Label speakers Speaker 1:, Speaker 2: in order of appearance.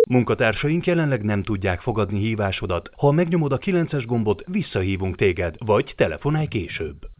Speaker 1: Munkatársaink jelenleg nem tudják fogadni hívásodat. Ha megnyomod a 9-es gombot, visszahívunk téged, vagy telefonálj később.